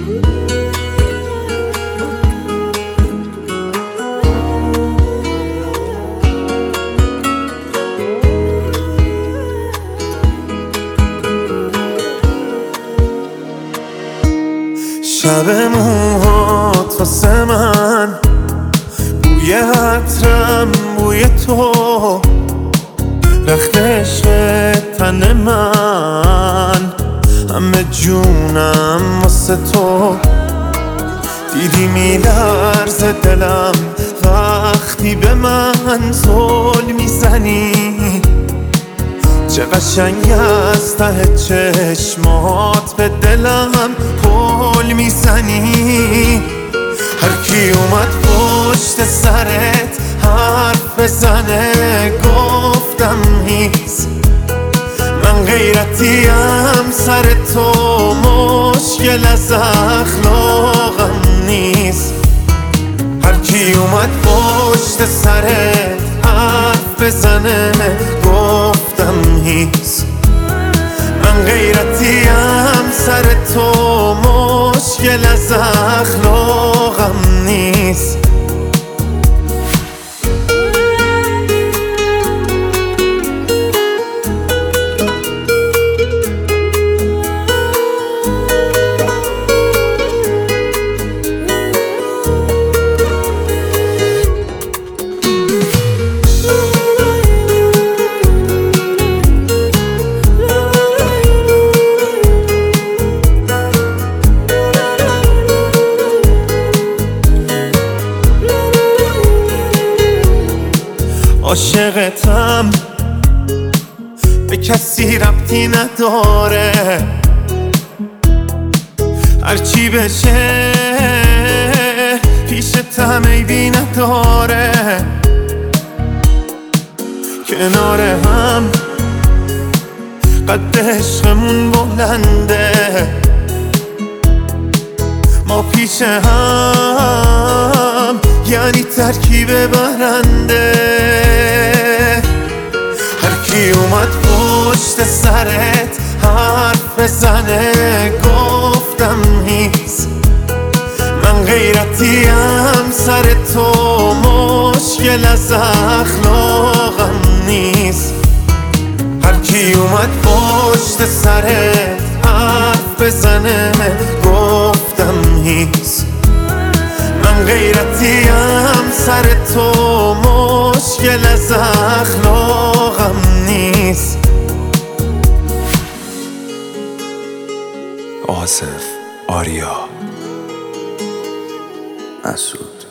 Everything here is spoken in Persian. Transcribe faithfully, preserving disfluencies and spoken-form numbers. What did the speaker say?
شب موهات واسه من بوی عطرم بوی تو، رخت عشق تن من همه جونم واسه تو. دیدی میلرزه دلم وقتی به من زل میزنی، چه قشنگ از ته چشمات به دلم پل میزنی. هر کی اومد پشت سرت حرف بزنه گفتم نیست، من غیرتیم سر تو مشکل از اخلاقم نیست. هر کی اومد پشت سرت حرف بزنه گفتم نیست، من غیرتیم سر تو مشکل از اخلاقم نیست. عاشقتم به کسی ربطی نداره، هرچی بشه پیشتم عیبی نداره. کنار هم قد عشقمون بلنده، ما پیش هم یعنی ترکیب برنده. هر کی اومد پشت سرت حرف بزنه گفتم نیست، من غیرتیم سر تو مشکل از اخلاقم نیست. هر کی اومد پشت سرت حرف بزنه گفتم نیست، من غیرتیم سر تو مشکل از اخلاقم نیست. آصف آریا مسعود